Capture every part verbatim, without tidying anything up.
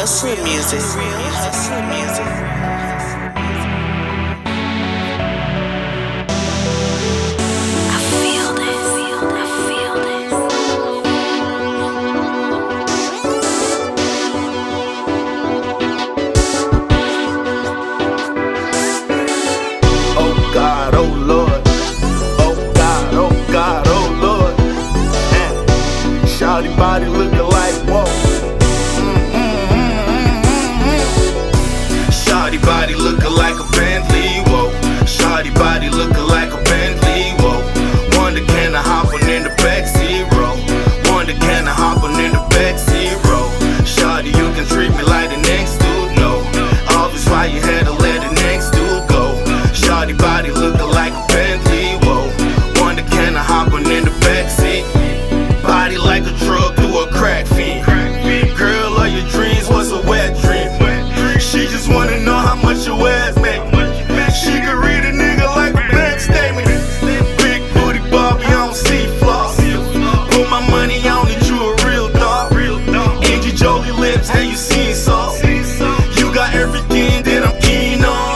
hustler music. Real hustler music. Shawty body looking like whoa. Shawty body looking like a Bentley, whoa. Shawty body looking like a Bentley, whoa. Wonder can I hop on in the backseat row? Wonder can I hop on in the backseat row? Shawty, you can treat me like the next dude, no. Obvious why you had to let the next dude go. Shawty body looking like a Bentley, whoa. Wonder can I hop on in the backseat? Body like a drug through a crack fiend. Girl of your dreams, what's a wet dream? She just wanna know how much your ass make. She can read a nigga like a bank statement. Big booty Barbie on C-floss. Put my money on it, you a real dog. Angie Jolie lips, and you seen sauce. You got everything that I'm keen on.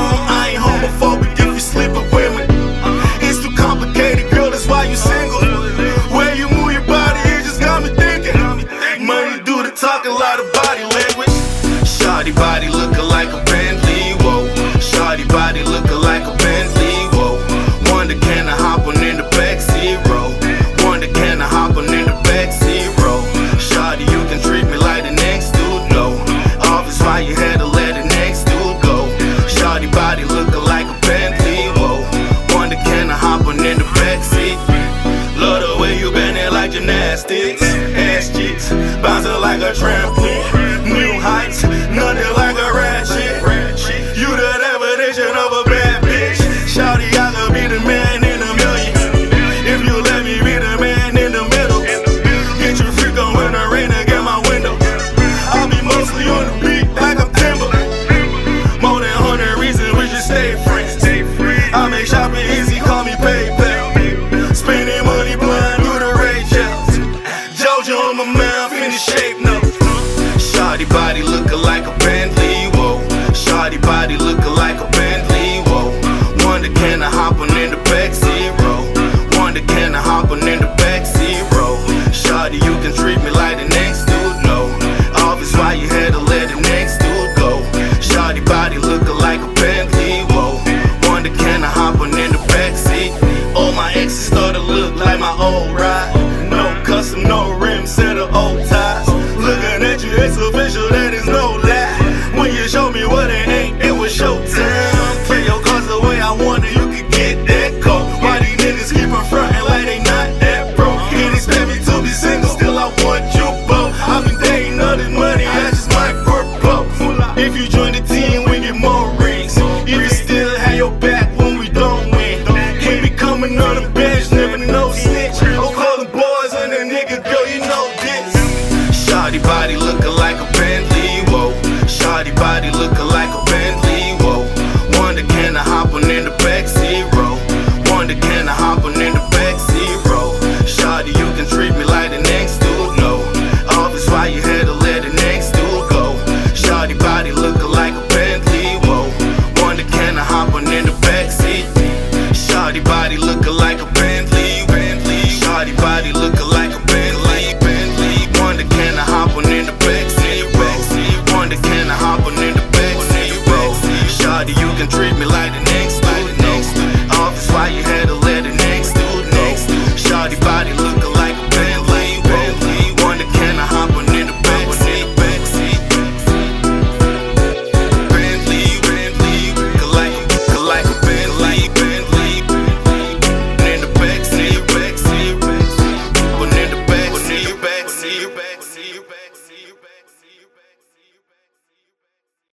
I ain't homophobic if you sleep with women. It's too complicated, girl, that's why you single. Where you move your body, it just got me thinking. Money do the talking, a lot of body language. Shawty body looking like a Bentley, whoa. Shawty body looking like a Bentley, whoa. Wonder can I hop on in the backseat row? Wonder can I hop on in the backseat row? Shawty, you can treat me like the next dude, no. Obvious why you had to let the next dude go. Shawty body looking like a Bentley, whoa. Wonder can I hop on in the backseat? Love the way you bend it like gymnastics. Ass cheeks, bouncing like a trampoline. New heights, nothing like a ratchet. You the definition of a bad bitch. Shawty, I could be the man in a million. If you let me be the man in the middle. Get your freak on when the rain against my window. I'll be mostly on the beat like I'm Timber. More than a hundred reasons we should stay friends. I make shopping easy, call me PayPal. Spending money blind through the Rachels. Jojo on my mouth in the shape notes. Shawty body looking like a Bentley, whoa. Shawty body looking like a Bentley, whoa. Wonder can I hop on in the backseat row? Wonder can I hop on in the backseat row? Shawty, you can treat me like the next dude, no. Obvious why you had to let the next dude go. Shawty body looking like a Bentley, whoa. Wonder can I hop on in the backseat? All my exes started to look like my old ride. No custom, no rims, set of old ties. Looking at you, it's official, that is no lie. When you show me what it ain't, it was showtime. Play your cards the way I want it, you can get that call. Why these niggas keep on frontin' like they not that broke? Can't expect me to be single, still I want you both. I've been dating all this money, I just might propose. If you join the team, we get more rings. If you still have your back when we don't win. Can't be coming on the bench, never no snitch. Don't call the boys on the nigga, girl, you know this. Shawty body looking like a Bentley, whoa. Shawty body looking like a Bentley.